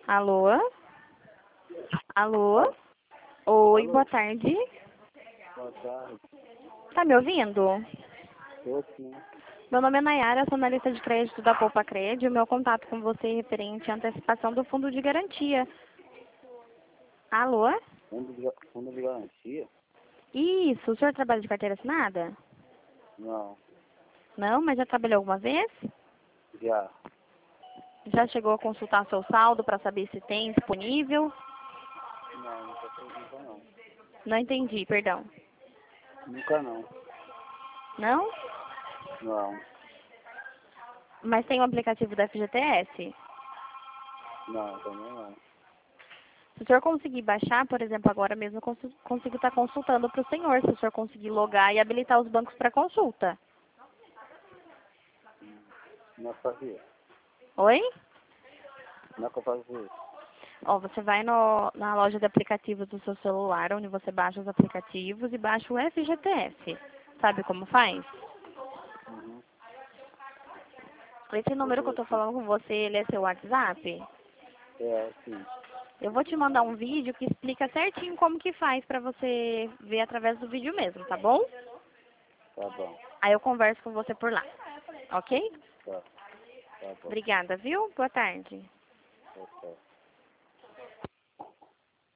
Alô? Alô? Oi, Alô? boa tarde. Boa tarde. Tá me ouvindo? Estou sim. Meu nome é Nayara, sou analista de crédito da Poupa Cred. O meu contato com você é referente à antecipação do fundo de garantia. Alô? Fundo de garantia? Isso, o senhor trabalha de carteira assinada? Não. Não, mas já trabalhou alguma vez? Já. Já chegou a consultar seu saldo para saber se tem disponível? Não, nunca fiz nunca não. Não entendi, perdão. Nunca não. Não? Não. Mas tem o aplicativo da FGTS? Não, também não. Se o senhor conseguir baixar, por exemplo, agora mesmo eu consigo estar consultando para o senhor, se o senhor conseguir logar e habilitar os bancos para consulta. Não é fazer. Oi? Não é que eu fazer. Ó, você vai na loja de aplicativos do seu celular, onde você baixa os aplicativos e baixa o FGTS. Sabe como faz? Uhum. Esse Vou número que eu ver tô aqui. falando com você, ele é seu WhatsApp? É, sim. Eu vou te mandar um vídeo que explica certinho como que faz pra você ver através do vídeo mesmo, tá bom? Tá bom. Aí eu converso com você por lá, ok? Tá. Tá bom. Obrigada, viu? Boa tarde. Tá, tá.